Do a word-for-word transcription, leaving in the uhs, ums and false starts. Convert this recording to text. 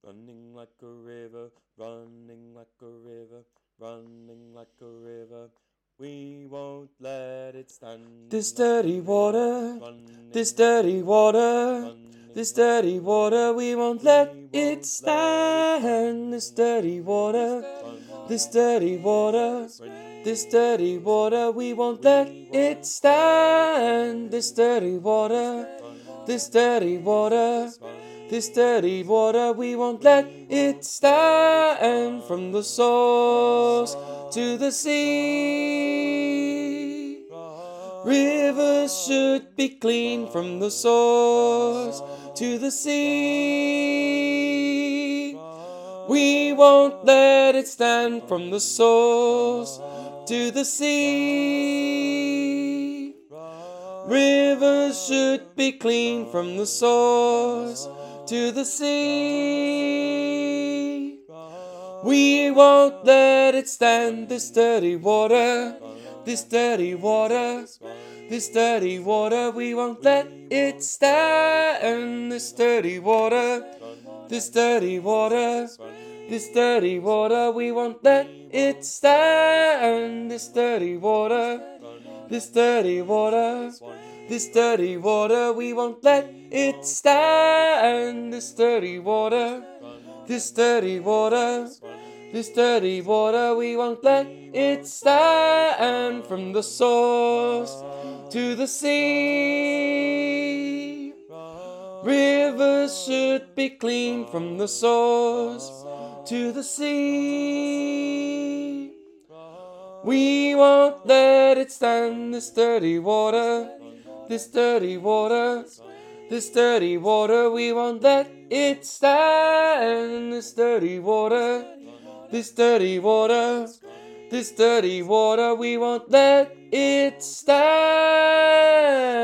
running like a river, running like a river, running like a river. We won't let it stand. This dirty water, this dirty water, this dirty water, we won't let it stand. This dirty water, this dirty water, this dirty water, we won't let it stand. This dirty water, this dirty water, this dirty water, we won't let it stand. From the source to the sea, rivers should be clean. From the source to the sea, we won't let it stand. From the source to the sea, rivers should be clean. From the source to the sea, we won't let it stand. This dirty water, this dirty water, this dirty water, we won't let it stand. This dirty water, this dirty water, this dirty water, we won't let it stand. This dirty water, this dirty water, this dirty water, we won't let it stand. This dirty water, this dirty water, this dirty water, we won't let it stand. From the source to the sea, rivers should be clean. From the source to the sea, we won't let it stand. This dirty water, this dirty water, this dirty water, we won't let it stand. This dirty water, this dirty water, this dirty water, we won't let it stand.